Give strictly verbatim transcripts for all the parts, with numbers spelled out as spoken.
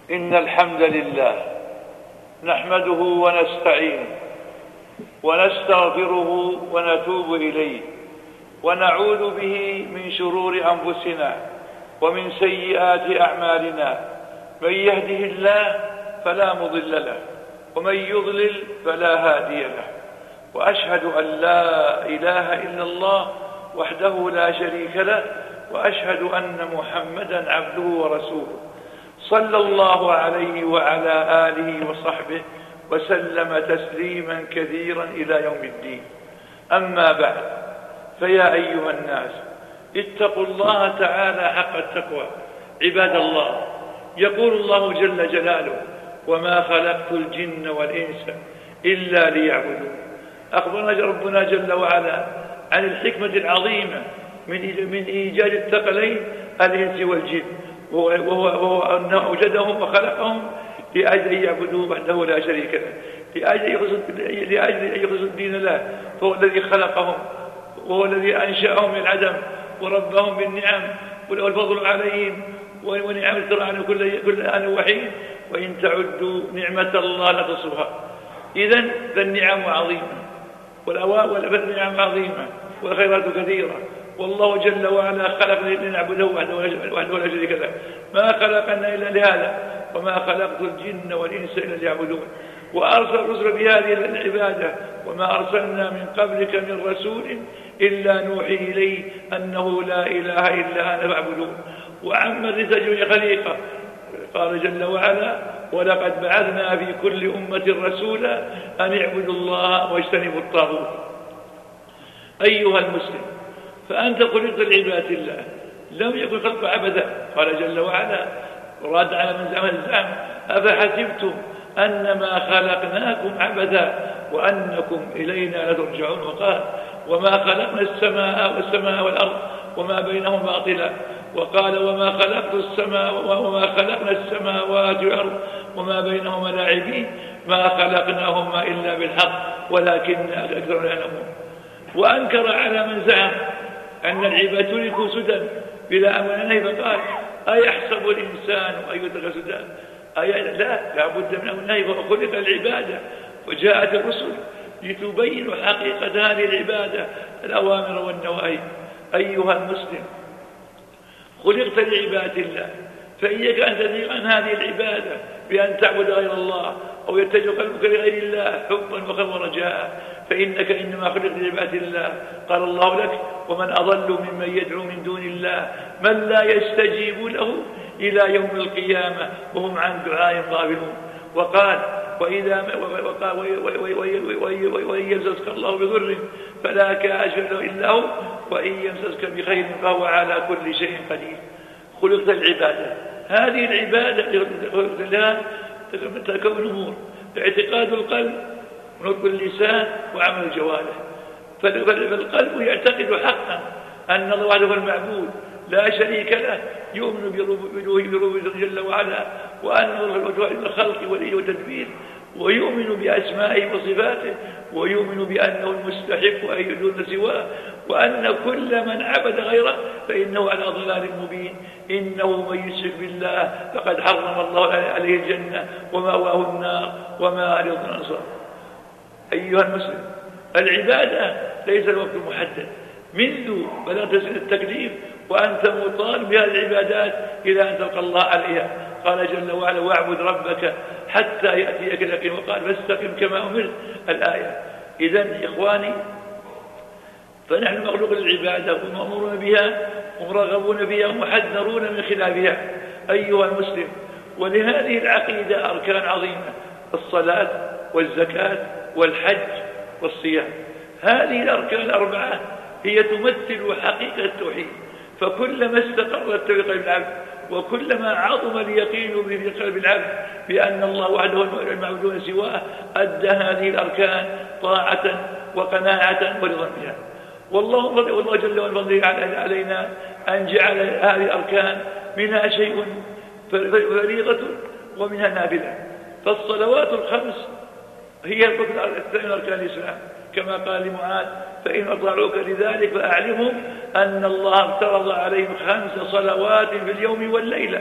إن الحمد لله نحمده ونستعينه ونستغفره ونتوب إليه ونعوذ به من شرور أنفسنا ومن سيئات أعمالنا. من يهده الله فلا مضل له ومن يضلل فلا هادي له، وأشهد أن لا إله إلا الله وحده لا شريك له، وأشهد أن محمدا عبده ورسوله صلى الله عليه وعلى آله وصحبه وسلم تسليما كثيرا إلى يوم الدين. أما بعد، فيا أيها الناس اتقوا الله تعالى حق التقوى. عباد الله، يقول الله جل جلاله: وما خلقت الجن والإنس إلا ليعبدون. أخبرنا ربنا جل وعلا عن الحكمة العظيمة من إيجاد الثقلين الإنس والجن، وهو, وهو أنه أوجدهم وخلقهم لأجل أن يعبدوه وحده لا شريك له، لأجل أن يخلصوا الدين له. فهو الذي خلقهم وهو الذي أنشأهم من العدم وربهم بالنعم والفضل عليهم ونعم ترى عن كل كل آن وحين، وإن تعدوا نعمة الله لا تحصوها. إذن فالنعم عظيمة والنعم عظيمة والخيرات كثيرة، والله جل وعلا خلق لنعبده وحده لا شريك له. ما خلقنا إلا لهذا، وما خلقت الجن والإنس إلا ليعبدون. وأرسل الرسل بهذه العبادة، وما أرسلنا من قبلك من رسول إلا نوحي إليه أنه لا إله إلا أنا فاعبدون. وعم الرسل خليقة، قال جل وعلا: ولقد بعثنا في كل أمة رسولا أن اعبدوا الله واجتنبوا الطاغوت. أيها المسلم، فأنت خلقت لعبادة الله، لم يكن خلق عبدا. قال جل وعلا وراد على من زعم الزعم: أفحسبتم أنما خلقناكم عبدا وأنكم إلينا لا ترجعون. وقال: وما خلقنا السماء والسماء والأرض وما بينهما باطلا. وقال: وما خلقت السماء وما خلقنا السماوات والأرض وما بينهما لاعبين ما خلقناهما إلا بالحق ولكن أكثرهم لا يعلمون. وأنكر على من زعم أن العباد تركوا سدى بلا أمر نهي، فقال: أيحسب الإنسان أن يترك سدى؟ لا، لا بد من أمر نهي، فخلق العبادة وجاءت الرسل لتبين حقيقة هذه العبادة، الأوامر والنواهي. أيها المسلم، خلقت لعبادة الله، فإياك أن تزيغ عن هذه العبادة بأن تعبد غير الله أو يتجه قلبك لغير الله حبا وخوفا ورجاء، فإنك إنما خلقت لعبادة الله. قال الله لك: ومن أضل ممن يدعو من دون الله من لا يستجيب له إلى يوم القيامة وهم عن دعاء غافلون. وقال: وإذا وإن يمسسك الله بضر فلا كاشف له إلا هو وإن يمسسك بخير فهو على كل شيء قدير. خلقت العبادة، هذه العبادة خلقت لها تكون أمور: اعتقاد القلب ونطق اللسان وعمل الجوارح. فالقلب يعتقد حقا أن الله وحده المعبود لا شريك له، يؤمن بربوبيته جل وعلا وأنه الخلق والتدبير، ويؤمن بأسمائه وصفاته، ويؤمن بأنه المستحق أن يدون سواه، وأن كل من عبد غيره فإنه على ضلال مبين. إنه من يشرك بالله فقد حرم الله عليه الجنة ومأواه النار وما للأنصار. أيها المسلم، العبادة ليس الوقت المحدد، منذ بلغت سن التكليف وأنت مطالب بهذه العبادات إلى أن تلقى الله عليها. قال جل وعلا: واعبد ربك حتى يأتيك اليقين. وقال: فاستقم كما أمرت. الآية. إذن إخواني، فنحن مخلوق للعبادة ومأمورون بها ومرغبون بها ومحذرون من خلافها. أيها المسلم، ولهذه العقيدة أركان عظيمة: الصلاة والزكاة والحج والصيام. هذه الأركان الأربعة هي تمثل حقيقة التوحيد، فكلما استقر التوحيد في قلب العبد وكلما عظم اليقين في قلب العبد بأن الله وحده المعبود دون سواه أدى هذه الأركان طاعة وقناعة ورضا بها. والله والله جل وعلا علينا أن جعل هذه الأركان منها شيء فريضة ومنها نافلة. فالصلوات الخمس هي الركن الثاني من أركان الإسلام، كما قال لمعاذ: فإن أطاعوك لذلك فأعلمهم أن الله افترض عليهم خمس صلوات في اليوم والليلة.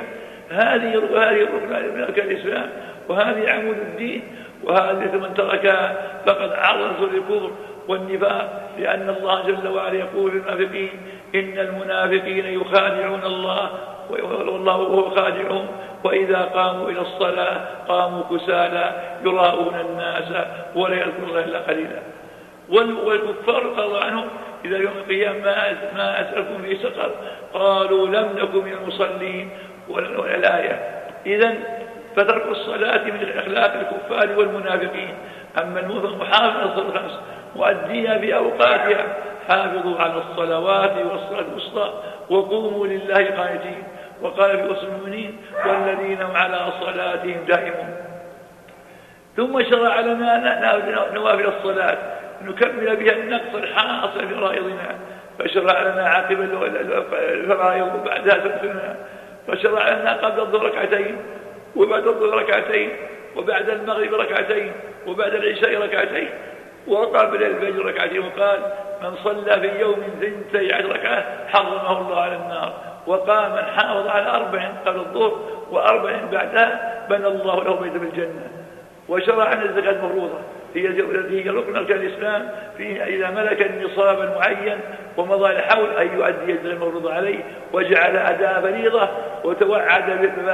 هذه هذه الركن من أركان الإسلام، وهذه عمود الدين، وهذه من تركها فقد عرض الكفر والنفاق، لأن الله جل وعلا يقول للمنافقين: إن المنافقين يخادعون الله والله هو خادعهم، وإذا قاموا إلى الصلاة قاموا كسالى يراءون الناس ولا يذكرون الله إلا قليلا. والكفار قالوا عنهم إذا يوم القيامة: ما أسألكم في سقر، قالوا: لم نكن من المصلين، والآية. إذن فترك الصلاة من أخلاق الكفار والمنافقين. أما المؤمن محافظ على الصلاة الخمس وأديها بأوقاتها: حافظوا على الصلوات والصلاة الوسطى وقوموا لله قانتين. وقال في وصف المؤمنين: والذين هم على صلاتهم دائمون. ثم شرع لنا نوافل الصلاة نكمل بها النقص الحاصل في فرائضنا، فشرع لنا عاقب الفرائض وبعدها سنتنا، فشرع لنا قبل الظهر ركعتين، وبعد الظهر ركعتين، وبعد المغرب ركعتين، وبعد العشاء ركعتين، وقبل الفجر ركعتين. وقال: من صلى في يوم ثنتي عشر ركعة حرمه الله على النار. وقال: من حافظ على أربع قبل الظهر وأربع بعدها بنى الله له بيتا في الجنة. وشرع عن الزكاة المفروضة هي هي ركن أركان الإسلام، في إذا ملك النصاب المعين ومضى الحول أن يؤدي الزكاة المفروضة عليه، وجعل أداء فريضة، وتوعد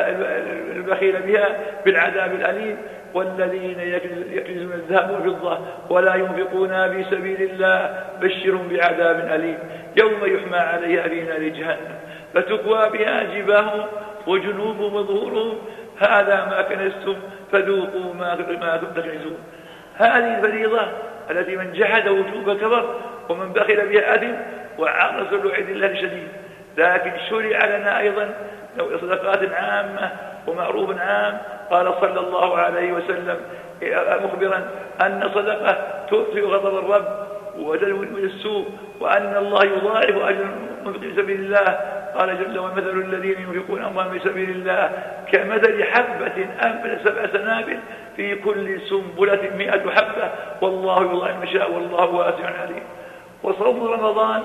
البخيل بها بالعذاب الأليم: والذين يكنزون الذهب والفضة ولا ينفقونها في سبيل الله بشرهم بعذاب أليم يوم يحمى عليها في نار جهنم فتكوى بها جباههم وجنوبهم وظهورهم هذا ما كنزتم فذوقوا ما كنتم تكنزون. هذه الفريضة التي من جحد وجوب كفر، ومن بخل بها أثم وعرض الوعيد الله شديد. لكن شرع لنا أيضا صدقات عامة ومعروف عام. قال صلى الله عليه وسلم مخبرا أن صدقة تطفئ غضب الرب وتدمر السوء، وأن الله يضاعف أجر المنفق في سبيل الله. قال جل وعلا: مثل الذين ينفقون أموالهم في سبيل الله كمثل حبة أنبتت سبع سنابل في كل سنبلة مئة حبة والله يضاعف من يشاء والله واسع عليم. وصوم رمضان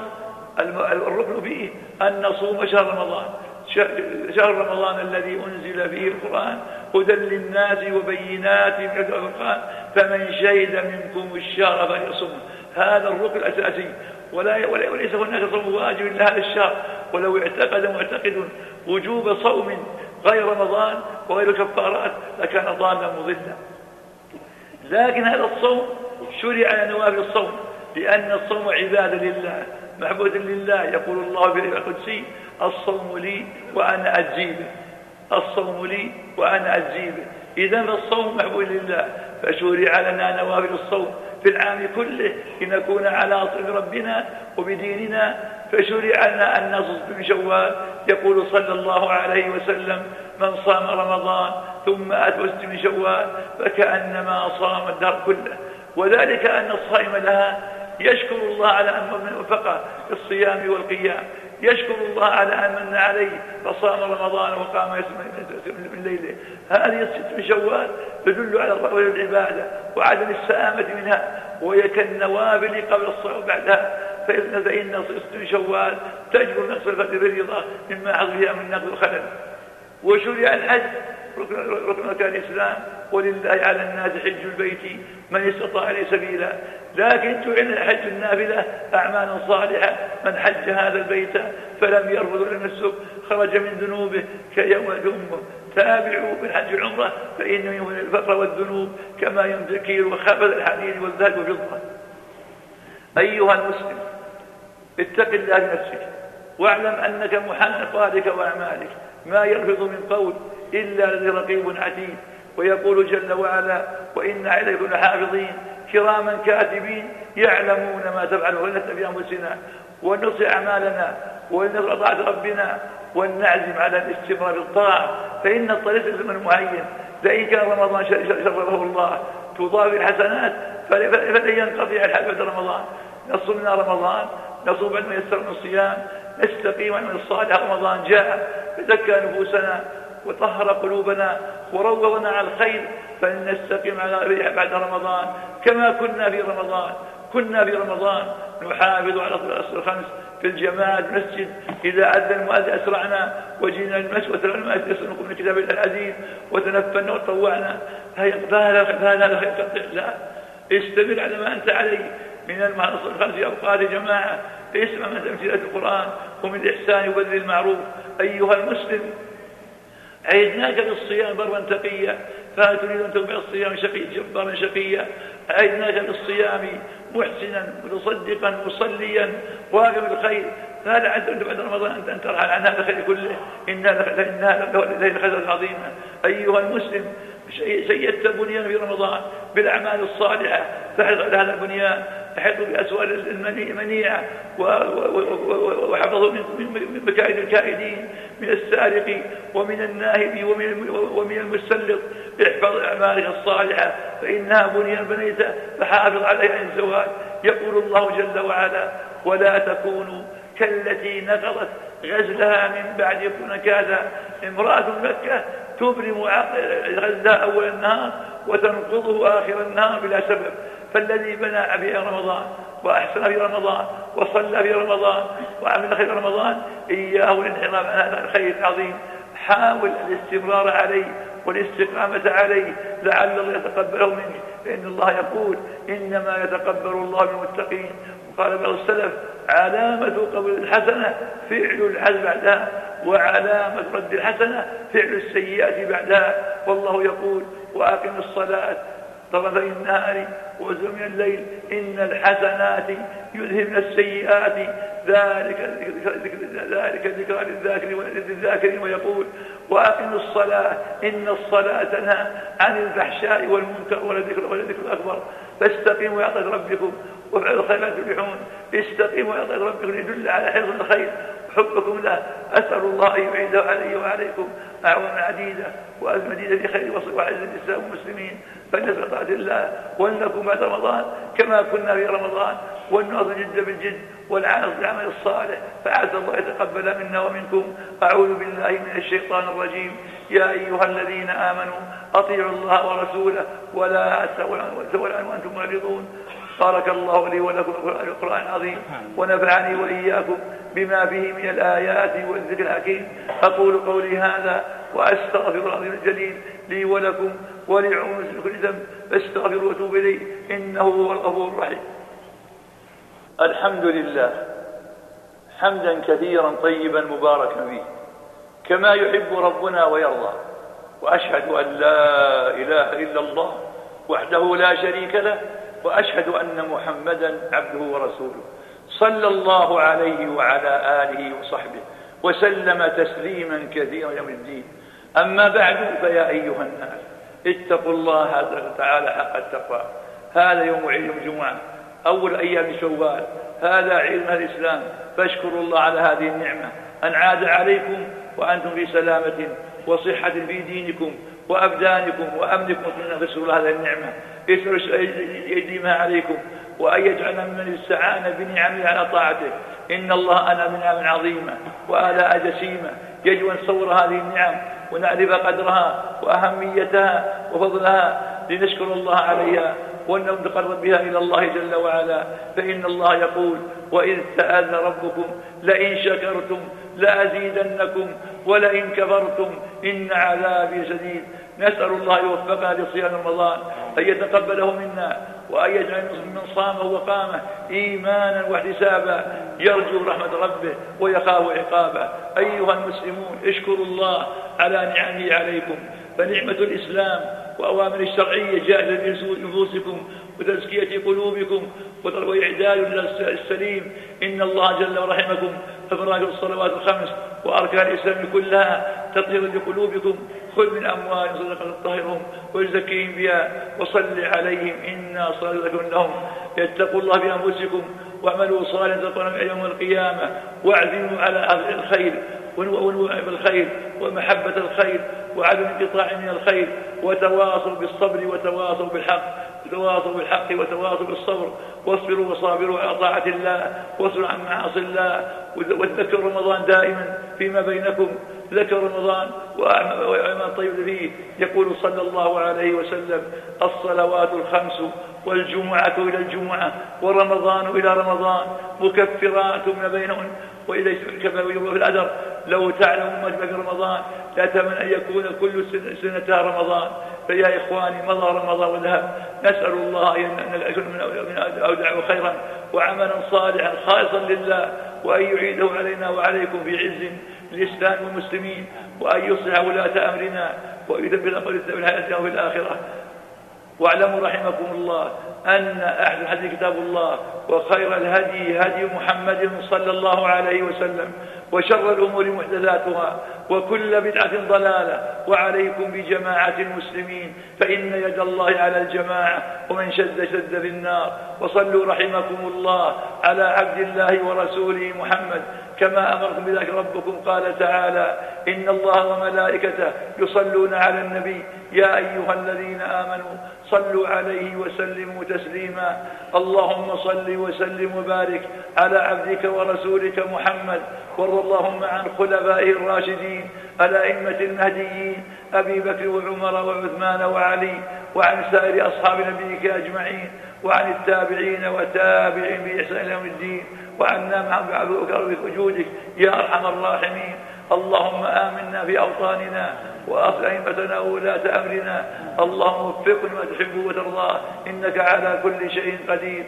الركن فيه أن نصوم شهر رمضان، شهر رمضان الذي أنزل فيه القرآن هدى للناس وبينات من الفرقان فمن شهد منكم الشهر فليصم. هذا الركن الأساسي، ولا وليس هناك صوم واجب لهذا الشهر. ولو اعتقد معتقد وجوب صوم غير رمضان وغير كفارات لكان ضالا مضلا. لكن هذا الصوم شرع على نوافل الصوم، لأن الصوم عبادة لله محبوبة لله. يقول الله في القدسي: الصوم لي وأنا أجزي به، الصوم لي وأنا أجزي به. إذا فالصوم محبوب لله، فشرع لنا نوافل الصوم في العام كله لنكون على صلة ربنا وبديننا. فشرع لنا أن نصوم من شوال. يقول صلى الله عليه وسلم: من صام رمضان ثم أتى من شوال فكأنما صام الدهر كله. وذلك أن الصائم لها يشكر الله على أن من وفقه في الصيام والقيام، يشكر الله على أن من عليه فصام رمضان وقام من ليله. هذه الست من شوال تدل على الرغبة والعبادة وعدم السآمة منها، وهي كالنوافل قبل الصلاة وبعدها. فإن فإن ست من شوال تجبر نقص الفريضة مما حصل فيها من نقص الخلل. وشرع الحج ركن أركان الإسلام، ولله على الناس حج البيت من استطاع إليه سبيلا. لكن جعل الحج النافلة أعمال صالحة. من حج هذا البيت فلم يرفض ولم يفسق خرج من ذنوبه كيوم أمه. تابعوا بالحج العمرة فإنه ينفي الفقر والذنوب كما ينفي الكير وخبث الحديد والذهب والفضة. أيها المسلم، اتق الله بنفسك واعلم أنك محن قولك وأعمالك، ما يلفظ من قول إلا لديه رقيب عتيد. ويقول جل وعلا: وإن عليكم لحافظين كراما كاتبين يعلمون ما تفعلون. ولنتبع أنفسنا ونصلح أعمالنا ونصلح طاعة ربنا ونعزم على الاستمرار بالطاعة، فإن الطريق زمن معين. فإن كان رمضان شرفه الله تضاف الحسنات فلن ينقطع الحج بعد رمضان. نصومنا رمضان، نصوم بعد ما يسر من الصيام، نستقيم عن الصالح. رمضان جاء فزكى نفوسنا وطهر قلوبنا وروضنا على الخير، فلنستقيم على بعد رمضان كما كنا في رمضان. كنا في رمضان نحافظ على الصلاة الخمس في الجماعة المسجد، إذا أذن المؤذن أسرعنا وجينا المسجد وترى المؤذن يسألكم من كتاب العزيز وتنفلنا وطوعنا. فهذا فهذا خير. لا، استمر على ما أنت عليه من الصلاة الخمس في أوقات جماعة، اسمع من تمثيلات القرآن ومن الإحسان وبذل المعروف. أيها المسلم، عيدناك بالصيام برا تقيا، فهل تريد أن تتبع الصيام شقي جبارا شقيا؟ عيدناك بالصيام محسنا متصدقا مصليا واقم الخير، فهل عدت بعد رمضان أن ترحل عن هذا الخير كله؟ إنها ليلة خير عظيمة. أيها المسلم، شيدت بنيان في رمضان بالأعمال الصالحة، فاحرص على هذا البنيان، احرص بأسوال المنيعة وحفظه من مكائد الكائدين، من السارق ومن الناهب ومن المسلط. احفظ أعمالك الصالحة فإنها بنيان بنيته، فحافظ عليها عن الزوال. يقول الله جل وعلا: ولا تكونوا كالتي نقضت غزلها من بعد يكون كذا. امرأة مكة تبرم غزلها أول النهار وتنقضه آخر النهار بلا سبب. فالذي بنى في رمضان وأحسن في رمضان وصلى في رمضان وعمل خير رمضان، إياه الانحراف عن هذا الخير العظيم. حاول الاستمرار عليه والاستقامة عليه لعل الله يتقبله منك، لأن الله يقول: إنما يتقبل الله من المتقين. وقال بعض السلف: علامة قبول الحسنة فعل الحسنة بعدها، وعلامة رد الحسنة فعل السيئات بعدها. والله يقول: وأقم الصلاة طرفي النهار وزلزال من الليل إن الحسنات يذهبن السيئات ذلك ذلك ذكرى للذاكرين. ويقول: وأقم الصلاة إن الصلاة تنهى عن الفحشاء والمنكر ولذكر ولذكر أكبر. فاستقيموا يعطيك ربكم وافعلوا الخيرات تفلحون. استقيموا يعطيك ربكم يدل على حفظ الخير وحبكم له. أسأل الله أن يعيده علي وعليكم أعواما عديدة وأزمة مديدة بخير وعز الإسلام والمسلمين. فلنسأل طاعة الله ولنكن بعد رمضان كما كنا في رمضان، والناظر جد بالجد والعمل بالعمل الصالح، فعسى الله يتقبل منا ومنكم. أعوذ بالله من الشيطان الرجيم. يا أيها الذين آمنوا أطيعوا الله ورسوله ولا تولوا عنه وأنتم معرضون. بارك الله لي ولكم القرآن العظيم، ونفعني وإياكم بما فيه من الآيات والذكر الحكيم. أقول قولي هذا وأستغفر العظيم الجليل لي ولكم ولعموم كل ذنب، فاستغفروا وتوبوا إليه إنه هو الغفور الرحيم. الحمد لله حمدا كثيرا طيبا مباركا فيه كما يحب ربنا ويرضى. وأشهد أن لا إله إلا الله وحده لا شريك له، وأشهد أن محمدا عبده ورسوله صلى الله عليه وعلى آله وصحبه وسلم تسليما كثيرا يوم الدين. أما بعد، فيا أيها الناس اتقوا الله تعالى حق التقوى. هذا يوم عيد الجمعة أول أيام شوال، هذا عيد الإسلام، فاشكروا الله على هذه النعمة أن عاد عليكم وأنتم في سلامة وصحة في دينكم وأبدانكم وأمنكم. فاشكروا الله هذه النعمة، يديمها عليكم، وأن يجعلنا ممن استعان بنعمه على طاعته. إن الله أنا من نعم عظيمة وآلاء جسيمة. يجب أن نصور هذه النعم ونعرف قدرها وأهميتها وفضلها لنشكر الله عليها ونتقرب بها إلى الله جل وعلا. فإن الله يقول: وإذ تأذن ربكم لئن شكرتم لأزيدنكم ولئن كفرتم إن عذابي شديد. نسأل الله يوفقنا لصيام رمضان، أن يتقبله منا، وأن يجعل من صامه وقامه إيمانا واحتسابا يرجو رحمة ربه ويخاف عقابه. أيها المسلمون، اشكروا الله على نعمه عليكم، فنعمة الإسلام وأوامر الشرعية جاءت لنفوسكم وتزكية قلوبكم وإعداد السليم. إن الله جل ورحمكم أفراد الصلوات الخمس وأركان الإسلام كلها تطهير لقلوبكم. خذ من أموالهم صدقة تطهرهم وزكيهم بها وصل عليهم إنا صلاتك لهم. اتقوا الله في أنفسكم واعملوا صالحا تلقون يوم القيامة، واعزموا على الخير ونوع بالخير ومحبة الخير وعدم انقطاع من الخير، وتواصوا بالصبر وتواصوا بالحق وتواصوا بالحق وتواصوا بالصبر. واصبروا وصابروا على طاعة الله واصبروا عن معاصي الله. وتذكروا رمضان دائما فيما بينكم، ذكر رمضان وأعمال طيبة فيه. يقول صلى الله عليه وسلم: الصلوات الخمس والجمعة إلى الجمعة ورمضان إلى رمضان مكفرات ما بينهن وإذا كما يقول في الأدر: لو تعلم ما في رمضان لأتمنى أن يكون كل سنة رمضان. فيا إخواني، مضى رمضان وذهب، نسأل الله أن يكون من أودع خيرا وعملا صالحا خالصا لله، وأن يعيده علينا وعليكم في عز الإسلام والمسلمين، وأن يصلح ولاة أمرنا ويثبت أقوال في الحياة وفي الآخرة. واعلموا رحمكم الله أن أحسن الحديث كتاب الله، وخير الهدي هدي محمد صلى الله عليه وسلم، وشر الأمور محدثاتها، وكل بدعة ضلالة، وعليكم بجماعة المسلمين فإن يد الله على الجماعة، ومن شد شد في النار. وصلوا رحمكم الله على عبد الله ورسوله محمد كما أمركم بذلك ربكم. قال تعالى: إن الله وملائكته يصلون على النبي يا أيها الذين آمنوا صلوا عليه وسلموا تسليما. اللهم صل وسلم وبارك على عبدك ورسولك محمد، وارض اللهم عن خلفائه الراشدين الأئمة المهديين أبي بكر وعمر وعثمان وعلي، وعن سائر أصحاب نبيك أجمعين، وعن التابعين وتابعين بإحسان يوم الدين، وعنا معهم بعفوك وجودك يا أرحم الراحمين. اللهم آمنا في أوطاننا وأصلح أئمتنا وولاة أمرنا. اللهم وفقنا ما تحب وترضاه إنك على كل شيء قدير.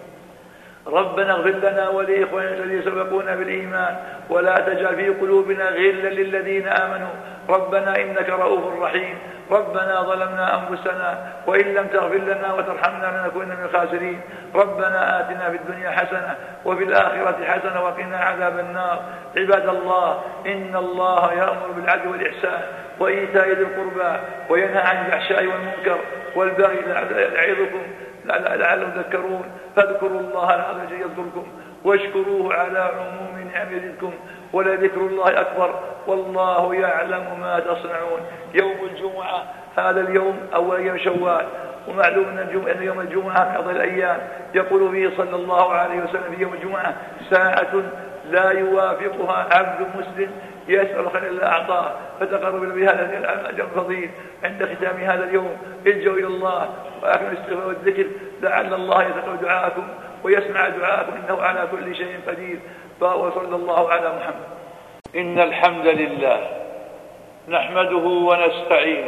ربنا اغفر لنا ولإخواننا الذين سبقونا بالإيمان، ولا تجعل في قلوبنا غلا للذين آمنوا ربنا إنك رؤوف رحيم. ربنا ظلمنا أنفسنا وإن لم تغفر لنا وترحمنا لنكون من الخاسرين. ربنا آتنا في الدنيا حسنة وفي الآخرة حسنة وقنا عذاب النار. عباد الله، إن الله يأمر بالعدل والإحسان وإيتاء ذي القربى وينهى عن الفحشاء والمنكر والبغي يعظكم لعلهم تذكرون. فاذكروا الله العظيم يذكركم واشكروه على عموم نعمه يزدكم، ولذكر الله أكبر والله يعلم ما تصنعون. يوم الجمعة هذا اليوم أول يوم شوال، ومعلوم أن يوم الجمعة من أفضل الأيام. يقول فيه صلى الله عليه وسلم: في يوم الجمعة ساعة لا يوافقها عبد مسلم يسأل خير الله أعطاه. فتقرب بهذا الأجر الفضيل عند ختام هذا اليوم. الجوا إلى الله وأكمل الاستغفار والذكر لعل الله يتقبل دعاءكم ويسمع دعاءكم إنه على كل شيء قدير. وصلى الله على محمد. إن الحمد لله نحمده ونستعينه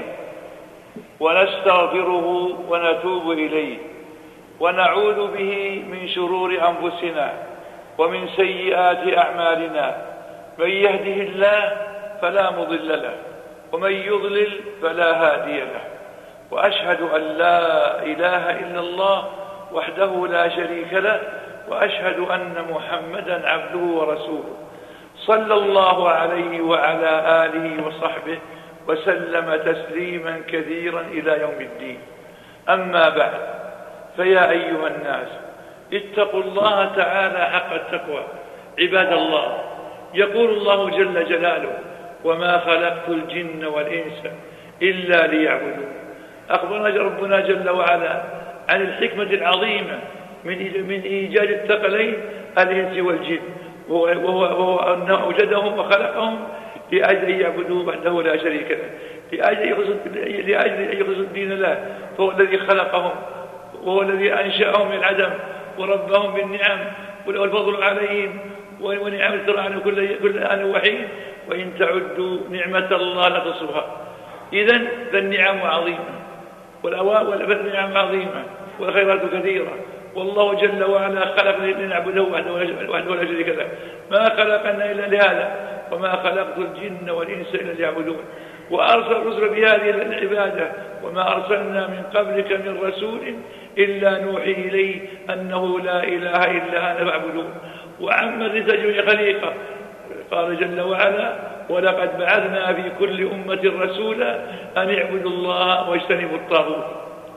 ونستغفره ونتوب إليه، ونعوذ به من شرور أنفسنا ومن سيئات أعمالنا. من يهده الله فلا مضل له، ومن يضلل فلا هادي له. وأشهد أن لا إله إلا الله وحده لا شريك له، وأشهد أن محمدا عبده ورسوله صلى الله عليه وعلى آله وصحبه وسلم تسليما كثيرا إلى يوم الدين. أما بعد، فيا أيها الناس اتقوا الله تعالى حق التقوى. عباد الله، يقول الله جل جلاله: وما خلقت الجن والإنس إلا ليعبدون. أخبرنا ربنا جل وعلا عن الحكمة العظيمة من إيجاد الثقلين الإنس والجن، وهو, وهو أنه أوجدهم وخلقهم لأجل أن يعبدوه وحده لا شريك له، لأجل أن يخلصوا الدين له. فهو الذي خلقهم وهو الذي أنشأهم من العدم وربهم بالنعم والفضل عليهم ونعم ترى عنه كل آن وحين، وإن تعدوا نعمة الله لا تحصوها. إذن فالنعم عظيمة والنعم عظيمة والخيرات كثيرة، والله جل وعلا خلق لنعبده وحده ولا شريك له. ما خلقنا إلا لهذا، وما خلقت الجن والإنس إلا ليعبدون. وأرسل الرسل بهذه العبادة، وما أرسلنا من قبلك من رسول إلا نوحي إليه أنه لا إله إلا أنا فاعبدون. وعم الرسل خليقة، قال جل وعلا: ولقد بعثنا في كل أمة رسولا أن اعبدوا الله واجتنبوا الطاغوت.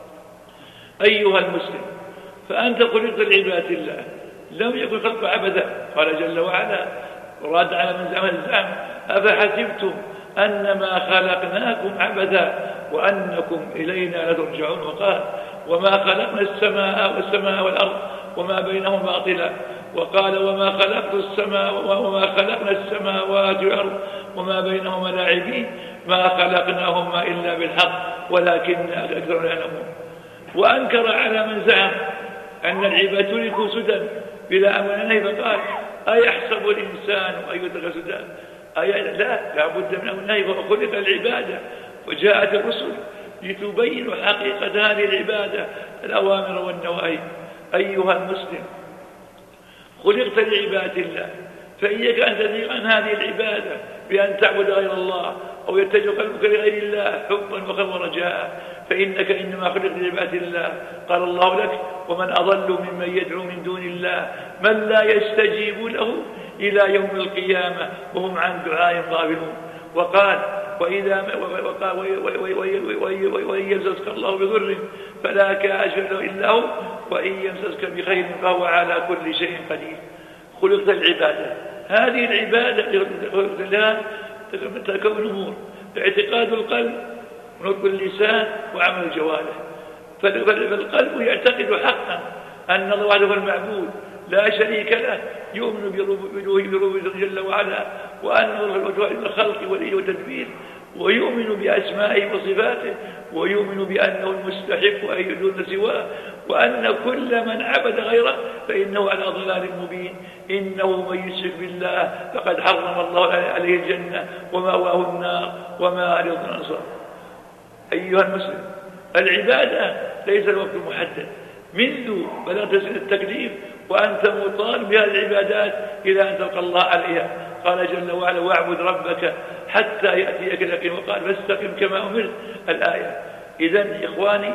أيها المسلم، فأنت خلقت لعبادة الله، لم يكن خلق عبدا. قال جل وعلا وراد على من زعم الزعم: أفحسبتم أنما خلقناكم عبدا وأنكم إلينا لا ترجعون. وقال: وما خلقنا السماء والسماء والأرض وما بينهما باطلا. وقال وما خلقت السماء وما خلقنا السماوات والأرض وما بينهما لاعبين ما خلقناهما إلا بالحق ولكن أكثرهم لا يعلمون. وأنكر على من زعم أن العباد تركوا سدى بلا أمر نهي فقال أيحسب الإنسان أن يترك سدى؟ أي لا لابد من أمر نهي فخلق العبادة وجاءت الرسل لتبين حقيقة هذه العبادة الأوامر والنواهي. أيها المسلم خلقت لعبادة الله، فإياك أن تزيغ عن هذه العبادة بأن تعبد غير الله أو يتجه قلبك لغير الله حبا وخوفا ورجاء، فإنك إنما خلقت لعبادة الله. قال الله لك ومن أضل ممن يدعو من دون الله من لا يستجيب له إلى يوم القيامة وهم عن دعاء غافلون. وقال وإذا وإن يمسسك الله بضر فلا كاشف له إلا هو وإن يمسسك بخير فهو على كل شيء قدير. خلقت العبادة، هذه العبادة خلقت لها تكون أمور: اعتقاد القلب ونطق اللسان وعمل الجوارح. فالقلب يعتقد حقا أن الله وحده المعبود لا شريك له، يؤمن بربوبيته جل وعلا وأنه الخلق والتدبير، ويؤمن بأسمائه وصفاته، ويؤمن بأنه المستحق أن يدون سواه، وأن كل من عبد غيره فإنه على ضلال مبين. إنه من يشرك بالله فقد حرم الله عليه الجنة ومأواه النار وما للظالمين من أنصار. أيها المسلم العبادة ليس الوقت المحدد، منذ بلغت سن التكليف وأنت مطالب بهذه العبادات إلى أن تلقى الله عليها. قال جل وعلا واعبد ربك حتى يأتيك اليقين، وقال فاستقم كما أمرت الآية. إذن إخواني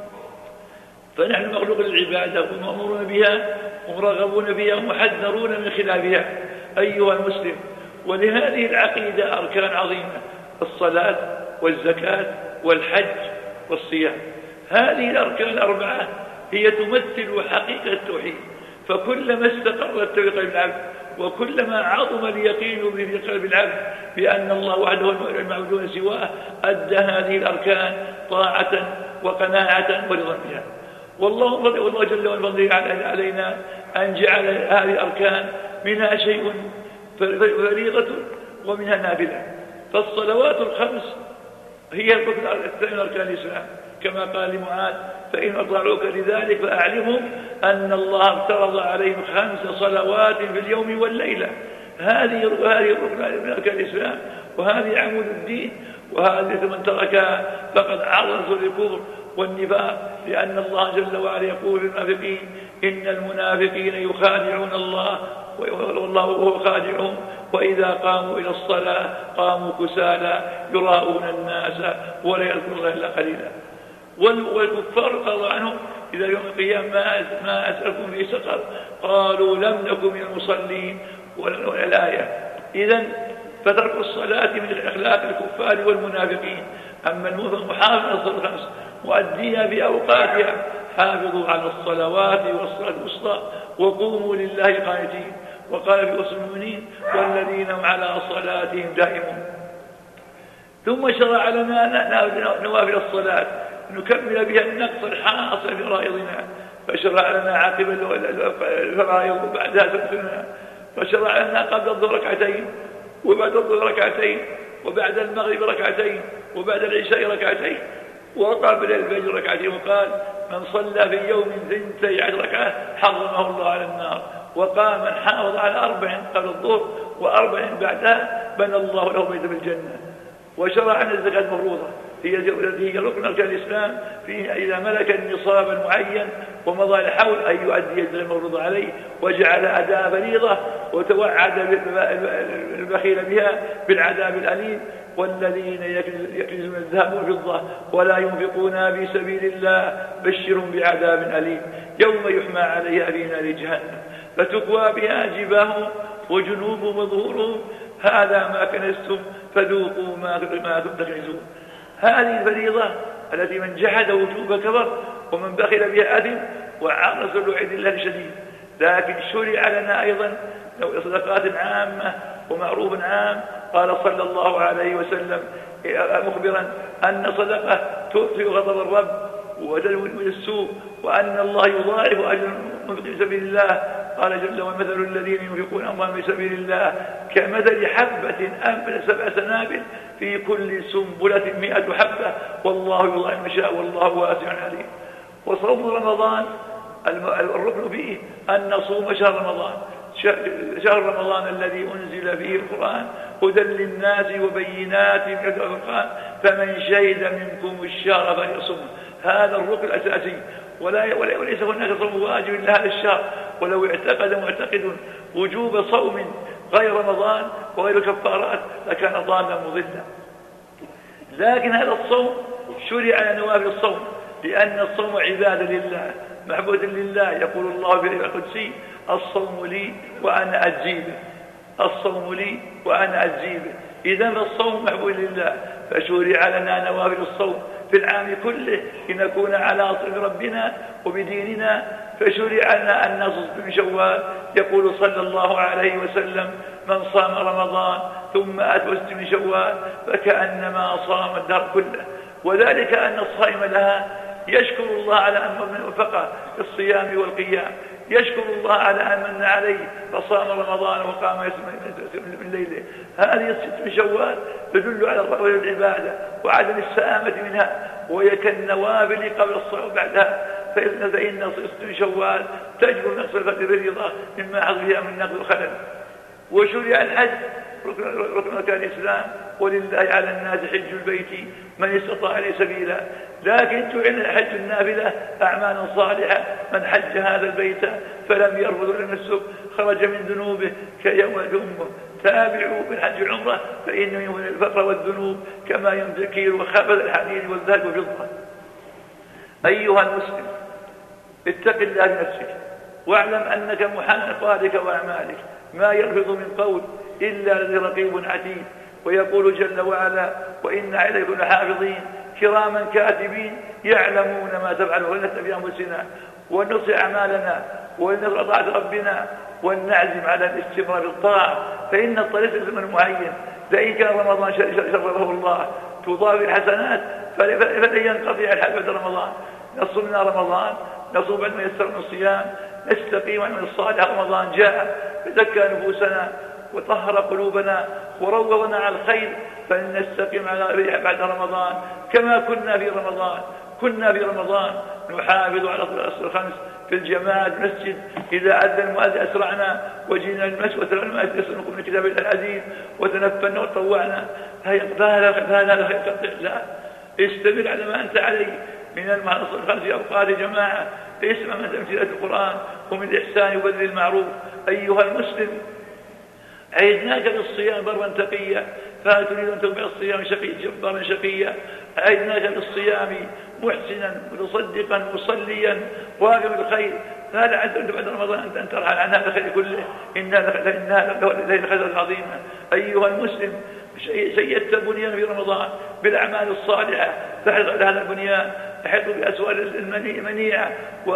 فنحن مخلوق للعبادة ومأمورون بها ومرغبون بها ومحذرون من خلافها أيها المسلم. ولهذه العقيدة أركان عظيمة: الصلاة والزكاة والحج والصيام. هذه الأركان الأربعة هي تمثل حقيقة التوحيد، فكلما استقر التوحيد في قلب العبد وكلما عظم اليقين في قلب العبد بأن الله وحده المعبود سواه أدى هذه الأركان طاعة وقناعة ورضا بها. والله والله جل وعلا علينا أن جعل هذه الأركان منها شيء فريضة ومنها نافلة. فالصلوات الخمس هي الركن الثاني من أركان الإسلام، كما قال لمعاذ فإن أطاعوك لذلك فأعلمهم أن الله افترض عليهم خمس صلوات في اليوم والليلة. هذه هذه الركن من أركان الإسلام، وهذه عمود الدين، وهذه من تركها فقد عرض للكفر والنفاق، لأن الله جل وعلا يقول للمنافقين إن المنافقين يخادعون الله والله هو خادعهم وإذا قاموا إلى الصلاة قاموا كسالى يراءون الناس ولا يذكرون الله إلا قليلا. والكفار قالوا عنهم إذا يوم القيامة ما أسألكم في سقر قالوا لم نكن من المصلين والآية. إذن فترك الصلاة من أخلاق الكفار والمنافقين. أما المؤمن محافظ على الصلاة الخمس وأديها في أوقاتها: حافظوا على الصلوات والصلاة الوسطى وقوموا لله قانتين. وقال في وصف المؤمنين والذين هم على صلاتهم دائمون. ثم شرع لنا نوافل الصلاة نكمل بها النقص الحاصل في فرائضنا، فشرع لنا عاقب الفرائض وبعدها تنفلنا، فشرع لنا قبل الظهر ركعتين وبعد الظهر ركعتين وبعد المغرب ركعتين وبعد العشاء ركعتين وقبل الفجر ركعتين. وقال من صلى في يوم ثنتي عشر ركعة حرمه الله على النار. وقال من حافظ على أربع قبل الظهر وأربع بعدها بنى الله له بيتا بالجنة. وشرع لنا الزكاة المفروضة هي هي ركن أركان الإسلام، في إذا ملك النصاب المعين ومضى الحول أن يؤدي الزكاة المفروضة عليه، وجعل أداء فريضة وتوعد البخيل بها بالعذاب الأليم. والذين يكنزون الذهب والفضة ولا ينفقونها في سبيل الله بشرهم بعذاب أليم يوم يحمى عليها في نار جهنم فتكوى بها جباههم وجنوبهم وظهورهم هذا ما كنزتم فذوقوا ما كنتم تكنزون. هذه الفريضة التي من جحد وجوب كفر ومن بخل بها أثم وعرض الوعيد الله شديد. لكن شرع لنا أيضا صدقات عامة ومعروف عام. قال صلى الله عليه وسلم مخبرا أن صدقة تطفئ غضب الرب وتلوين السوء، وأن الله يضاعف أجر المنفق في سبيل الله. قال جل وعلا: مثل الذين ينفقون أموالهم في سبيل الله كمثل حبة أنبتت سبع سنابل في كل سنبلة مئة حبة والله يضاعف من يشاء والله واسع عليم. وصوم رمضان الركن فيه أن نصوم شهر رمضان، شهر رمضان الذي أنزل فيه القرآن هدى للناس وبينات من الفرقان فمن شهد منكم الشهر فليصم. هذا الركن الأساسي، ولا وليس هناك صوم واجب لهذا الشهر. ولو اعتقد معتقد وجوب صوم غير رمضان وغير الكفارات لكان ضالا مضلا. لكن هذا الصوم شرع على نوافل الصوم، لأن الصوم عبادة لله محبوبة لله. يقول الله في القدسي: الصوم لي وأنا أجزي به، الصوم لي وأنا أجزي به. إذن فالصوم محبوب لله، فشرع لنا نوافل الصوم في العام كله لنكون على صلة ربنا وبديننا. فشرع لنا أن نصوم من شوال. يقول صلى الله عليه وسلم: من صام رمضان ثم أتى من شوال فكأنما صام الدهر كله. وذلك أن الصائم لها يشكر الله على أن من وفقه في الصيام والقيام، يشكر الله على أن من عليه فصام رمضان وقام من ليله. هذه الست من شوال تدل على الرغبة والعبادة وعدم السآمة منها، وهي كالنوافل قبل الصوم بعدها. فإن ست من شوال تجبر نقص الفريضة مما حصل فيها من نقض الخلل. وشرع الحج ركن أركان الإسلام، ولله على الناس حج البيت من استطاع إليه سبيلا. لكن جعل الحج النافلة أعمال صالحة. من حج هذا البيت فلم يرفض ولم يفسق خرج من ذنوبه كيوم أمه. تابعوا بالحج العمرة فإنه يمنع الفقر والذنوب كما يمنع الكير وخبث الحديد والذهب والفضة. أيها المسلم، اتق الله بنفسك واعلم أنك محن أقوالك وأعمالك، ما يلفظ من قول إلا لديه رقيب عتيد. ويقول جل وعلا: وإن عليكم لحافظين كراما كاتبين يعلمون ما تفعلون. ولنتبع أنفسنا ونصلح أعمالنا ونصلح طاعة ربنا ونعزم على الاستمرار بالطاعة، فإن الطريق لمن معين. فإن كان رمضان شرفه الله تضاف الحسنات فلن ينقطع الحج بعد رمضان. نصومنا رمضان، نصوم بعد ما يسر من الصيام، نستقيم من الصالح. رمضان جاء فزكى نفوسنا وطهر قلوبنا وروضنا على الخير، فلنستقيم على بعد رمضان كما كنا في رمضان. كنا في رمضان نحافظ على الصلوات الخمس في الجماعة المسجد، إذا أذن المؤذن أسرعنا وجينا المسجد وترى المؤذن يسرقوا من كتاب الله العزيز وتنفلنا وطوعنا. فهذا خير قطع. لا، استمر على ما أنت عليه من المعاصي الخمس في أوقات جماعة، اسمع من تمثيلات القرآن ومن الإحسان وبذل المعروف. أيها المسلم، عيدناك بالصيام برا تقيا، فهل تريد أن تتبع الصيام شقي جبارا شقيا؟ عيدناك بالصيام محسنا متصدقا مصليا واقم الخير، فهل عدت بعد رمضان أن ترحل عن هذا الخير كله؟ إنها ليلة خير عظيمة. أيها المسلم، شيدت بنيان في رمضان بالأعمال الصالحة، فاحرص على هذا البنيان، احرص بأسوار المنيعة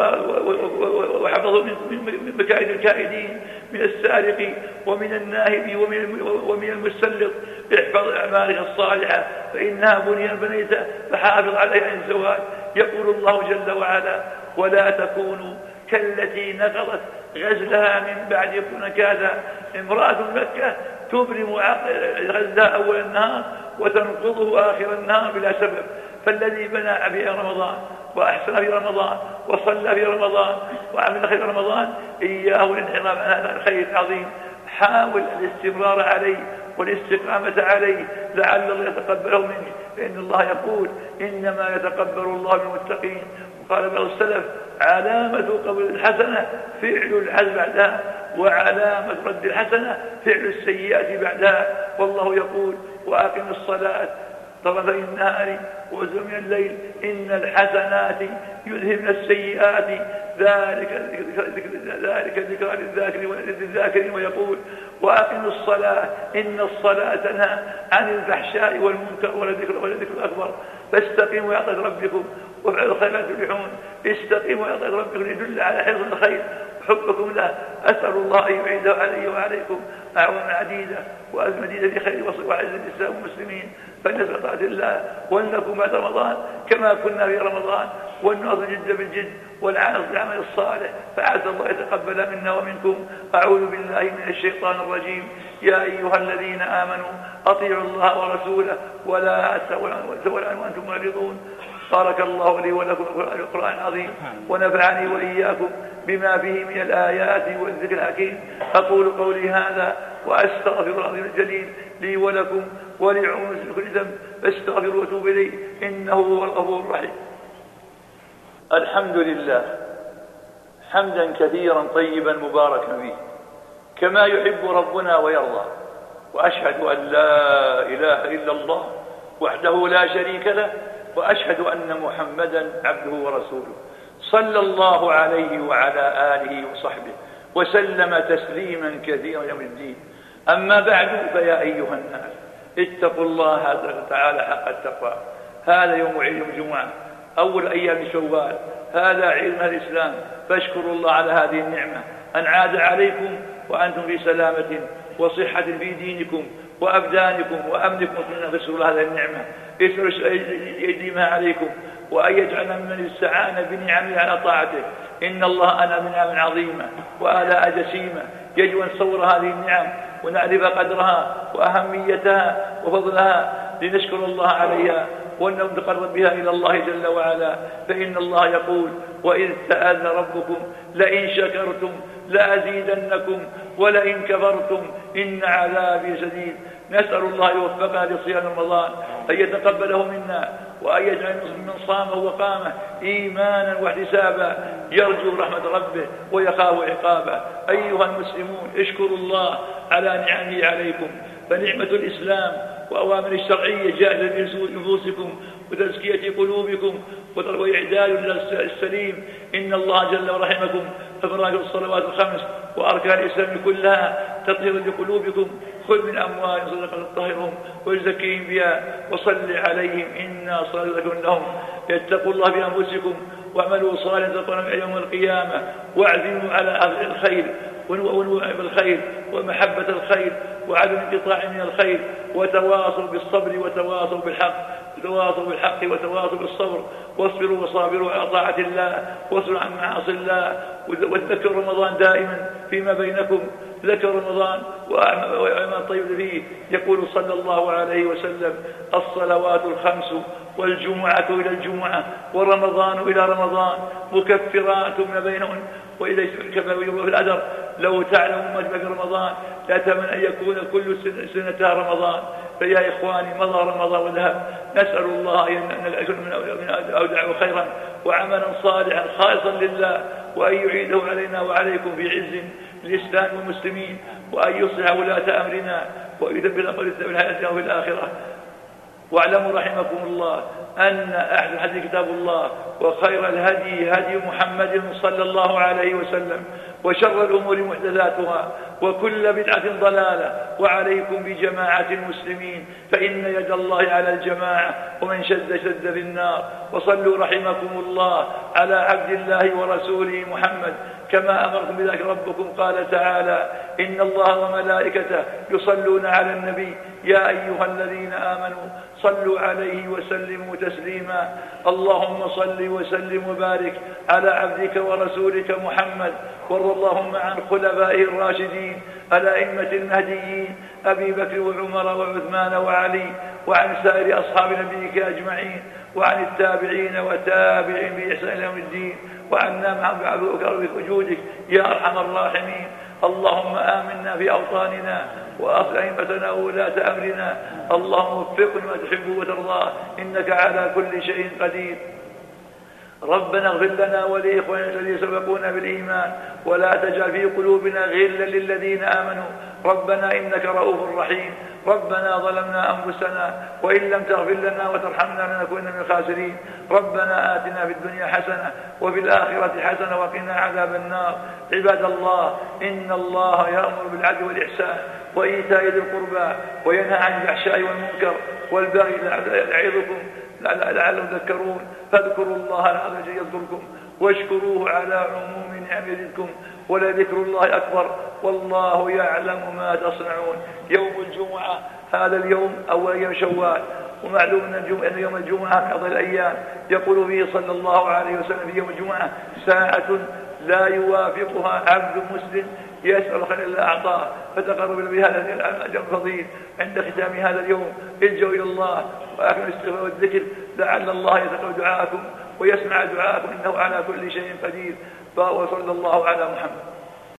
وحفظوا من مكائد الكائدين، من السارق ومن الناهب ومن المسلط. احفظ أعمالك الصالحة فإنها بنيان بنيته، فحافظ عليها عن الزواج. يقول الله جل وعلا: ولا تكونوا كالتي نقضت غزلها من بعد يكون كذا. امرأة مكة تبرم غزلها أول النهار وتنقضه آخر النهار بلا سبب. فالذي بنى في رمضان وأحسن في رمضان وصلى في رمضان وعمل خير رمضان إياه الانحراف عن هذا الخير العظيم. حاول الاستمرار عليه والاستقامة عليه لعل الله يتقبله منك، فإن الله يقول: إنما يتقبل الله من المتقين. وقال بعض السلف: علامة قبول الحسنة فعل الحسنة بعدها، وعلامة رد الحسنة فعل السيئات بعدها. والله يقول: وأقم الصلاة طرفي النهار وزلزال من الليل إن الحسنات يذهبن السيئات ذلك ذلك ذكرى للذاكرين. ويقول: وأقم الصلاة إن الصلاة تنهى عن الفحشاء والمنكر ولذكر ولذكر أكبر. فاستقيموا يعطي ربكم وافعلوا الخيرات تفلحون. استقيموا يعطي ربكم يدل على حفظ الخير وحبكم له. أسأل الله أن يعيده علي وعليكم أعواما عديدة وأزمة مديدة بخير وعز الإسلام والمسلمين، فلنسأل طاعة الله ولنكن بعد رمضان كما كنا في رمضان. والنظر جد بالجد والعمل بالعمل الصالح، فعسى الله يتقبل منا ومنكم. أعوذ بالله من الشيطان الرجيم. يا أيها الذين آمنوا أطيعوا الله ورسوله ولا تولوا وأنتم معرضون. بارك الله لي ولكم القرآن العظيم، ونفعني وإياكم بما فيه من الآيات والذكر الحكيم. أقول قولي هذا وأستغفر العظيم الجليل لي ولكم ولعون كل ذنب، فاستغفروا وتوبوا إليه إنه هو الغفور الرحيم. الحمد لله حمدا كثيرا طيبا مباركا فيه كما يحب ربنا ويرضى، وأشهد أن لا إله إلا الله وحده لا شريك له، وأشهد أن محمدا عبده ورسوله صلى الله عليه وعلى آله وصحبه وسلم تسليما كثيرا يوم الدين. أما بعد، فيا أيها الناس اتقوا الله تعالى حق التقوى. هذا يوم عيد الجمعة أول أيام شوال، هذا عيد الإسلام، فاشكروا الله على هذه النعمة أن عاد عليكم وأنتم في سلامة وصحة في دينكم وأبدانكم وأمنكم، فاشكروا هذه النعمة يديمها عليكم، وأن يجعلنا من استعان بنعمه على طاعته. إن الله أنا من نعم عظيمة وآلاء جسيمة، يجب أن نصور هذه النعم ونعرف قدرها وأهميتها وفضلها لنشكر الله عليها ونتقرب بها إلى الله جل وعلا. فإن الله يقول: وإذ تأذن ربكم لئن شكرتم لأزيدنكم ولئن كفرتم إن عذابي شديد. نسأل الله يوفقنا لصيام رمضان، أن يتقبله منا، وأن يجعل من صامه وقامه إيمانا واحتسابا يرجو رحمة ربه ويخاف عقابه. أيها المسلمون، اشكروا الله على نعمه عليكم، فنعمة الإسلام وأوامر الشرعية جاءت لنفوسكم وتزكية قلوبكم وإعداد السليم. إن الله جل ورحمكم ففرج الصلوات الخمس وأركان الإسلام كلها تطهير لقلوبكم. خذ من أموالهم صدقة تطهرهم ويزكيهم بها وصل عليهم إنا صلاتكم لهم. اتقوا الله في أنفسكم واعملوا صالحا تلقون يوم القيامة، واعزموا على الخير ونوع بالخير ومحبة الخير وعدم انقطاع من الخير، وتواصوا بالصبر وتواصوا بالحق وتواصوا بالحق وتواصوا بالصبر، واصبروا وصابروا على طاعة الله واصبروا عن معاصي الله. وتذكروا رمضان دائما فيما بينكم، ذكر رمضان وعمل طيب فيه. يقول صلى الله عليه وسلم: الصلوات الخمس والجمعة إلى الجمعة ورمضان إلى رمضان مكفرات ما بينهن. وإذا كما يقول في الأدر: لو تعلم ما في رمضان لأتمنى أن يكون كل سنة رمضان. فيا إخواني، مضى رمضان وذهب، نسأل الله أن يكون من أودعه خيرا وعملا صالحا خالصا لله، وأن يعيده علينا وعليكم في عز للإسلام والمسلمين، وأن يصلح ولاة أمرنا ويثبت أمر حياتنا في الآخرة. واعلموا رحمكم الله أن أحسن الحديث كتاب الله، وخير الهدي هدي محمد صلى الله عليه وسلم، وشر الأمور محدثاتها، وكل بدعة ضلالة. وعليكم بجماعة المسلمين، فإن يد الله على الجماعة، ومن شد شد في النار. وصلوا رحمكم الله على عبد الله ورسوله محمد كما أمركم بذلك ربكم. قال تعالى: إن الله وملائكته يصلون على النبي يا أيها الذين آمنوا صلوا عليه وسلموا تسليما. اللهم صل وسلم وبارك على عبدك ورسولك محمد، وارض اللهم عن خلفائه الراشدين الأئمة المهديين أبي بكر وعمر وعثمان وعلي، وعن سائر أصحاب نبيك أجمعين، وعن التابعين وتابعين بإحسان يوم الدين، وعنا معهم بعفوك وجودك يا أرحم الراحمين. اللهم آمنا في أوطاننا وأصلح أئمتنا وولاة أمرنا. اللهم وفقنا ما تحب وترضى، إنك على كل شيء قدير. ربنا اغفر لنا ولإخواننا الذين سبقونا بالإيمان، ولا تجعل في قلوبنا غلا للذين آمنوا، ربنا إنك رؤوف رحيم. ربنا ظلمنا أنفسنا وإن لم تغفر لنا وترحمنا لنكون من الخاسرين. ربنا آتنا في الدنيا حسنة وفي الآخرة حسنة وقنا عذاب النار. عباد الله، إن الله يأمر بالعدل والإحسان وإيتاء ذي القربى وينهى عن الفحشاء والمنكر والبغي يعظكم لعلهم تذكرون. فاذكروا الله العظيم يذكركم واشكروه على عموم نعمتكم، ولذكر الله أكبر والله يعلم ما تصنعون. يوم الجمعة هذا اليوم أول يوم شوال، ومعلوم أن يوم الجمعة كأفضل الأيام، يقول فيه صلى الله عليه وسلم في يوم الجمعة: ساعة لا يوافقها عبد مسلم يسأل خير الله أعطاه. فتقرب بهذا الأجر الفضيل عند ختام هذا اليوم. الجوا إلى الله وأكمل الاستغفار والذكر لعل الله يتقبل دعاءكم ويسمع دعاءكم إنه على كل شيء قدير. وصلى الله على محمد.